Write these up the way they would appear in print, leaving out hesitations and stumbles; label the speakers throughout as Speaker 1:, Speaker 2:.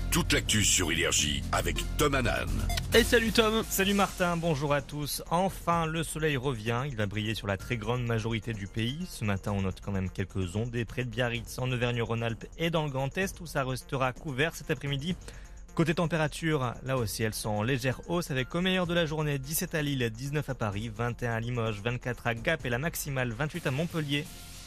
Speaker 1: toute l'actu sur Énergie avec Tom Hanan.
Speaker 2: Et salut Tom.
Speaker 3: Salut Martin, bonjour à tous. Enfin, le soleil revient. Il va briller sur la très grande majorité du pays. Ce matin, on note quand même quelques ondées près de Biarritz, en Auvergne-Rhône-Alpes et dans le Grand Est où ça restera couvert cet après-midi. Côté température, là aussi, elles sont en légère hausse avec au meilleur de la journée 17 à Lille, 19 à Paris, 21 à Limoges, 24 à Gap et la maximale 28 à Montpellier.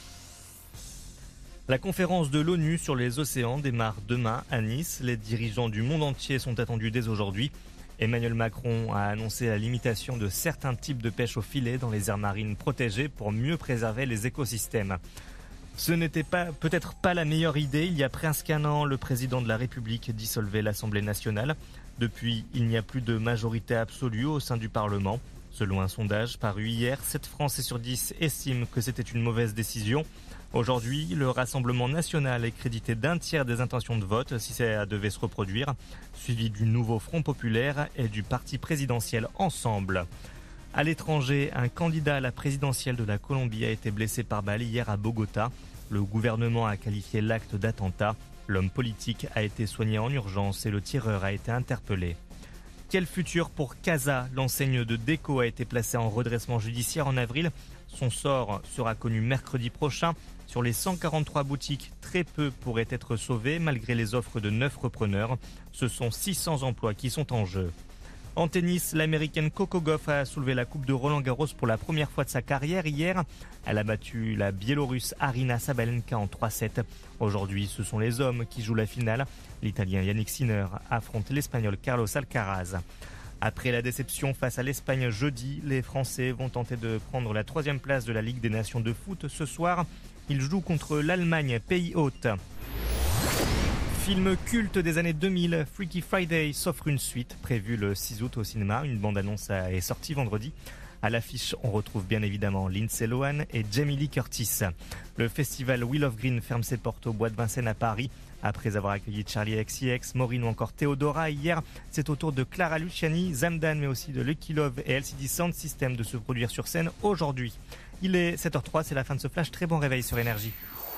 Speaker 3: La conférence de l'ONU sur les océans démarre demain à Nice. Les dirigeants du monde entier sont attendus dès aujourd'hui. Emmanuel Macron a annoncé la limitation de certains types de pêche au filet dans les aires marines protégées pour mieux préserver les écosystèmes. Ce n'était peut-être pas la meilleure idée. Il y a presque un an, le président de la République dissolvait l'Assemblée nationale. Depuis, il n'y a plus de majorité absolue au sein du Parlement. Selon un sondage paru hier, 7 Français sur 10 estiment que c'était une mauvaise décision. Aujourd'hui, le Rassemblement national est crédité d'un tiers des intentions de vote si ça devait se reproduire, suivi du nouveau Front populaire et du parti présidentiel Ensemble. À l'étranger, un candidat à la présidentielle de la Colombie a été blessé par balle hier à Bogota. Le gouvernement a qualifié l'acte d'attentat. L'homme politique a été soigné en urgence et le tireur a été interpellé. Quel futur pour Casa? L'enseigne de déco a été placée en redressement judiciaire en avril. Son sort sera connu mercredi prochain. Sur les 143 boutiques, très peu pourraient être sauvés malgré les offres de 9 repreneurs. Ce sont 600 emplois qui sont en jeu. En tennis, l'américaine Coco Gauff a soulevé la coupe de Roland-Garros pour la première fois de sa carrière hier. Elle a battu la biélorusse Aryna Sabalenka en 3-7. Aujourd'hui, ce sont les hommes qui jouent la finale. L'Italien Yannick Sinner affronte l'Espagnol Carlos Alcaraz. Après la déception face à l'Espagne jeudi, les Français vont tenter de prendre la 3e place de la Ligue des Nations de foot ce soir. Ils jouent contre l'Allemagne, pays hôte. Film culte des années 2000, Freaky Friday s'offre une suite prévue le 6 août au cinéma. Une bande-annonce est sortie vendredi. À l'affiche, on retrouve bien évidemment Lindsay Lohan et Jamie Lee Curtis. Le festival Wheel of Green ferme ses portes au Bois de Vincennes à Paris. Après avoir accueilli Charlie XCX, Maureen ou encore Theodora hier, c'est au tour de Clara Luciani, Zamdan mais aussi de Lucky Love et LCD Sound System de se produire sur scène aujourd'hui. Il est 7h03, c'est la fin de ce flash. Très bon réveil sur Énergie.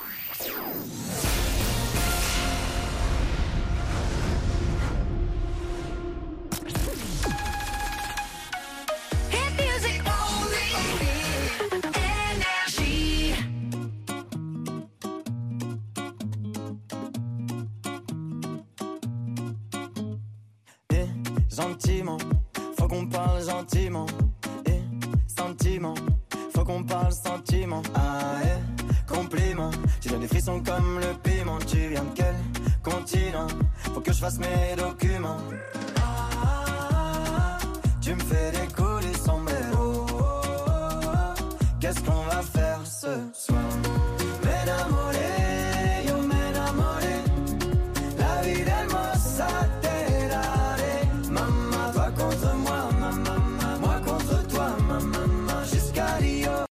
Speaker 4: Gentiment, faut qu'on parle gentiment. Et sentiment, faut qu'on parle sentiment. Ah compliment, tu donnes des frissons comme le piment. Tu viens de quel continent? Faut que je fasse mes documents. Tu me fais décoller sombrero. Qu'est-ce qu'on va faire ce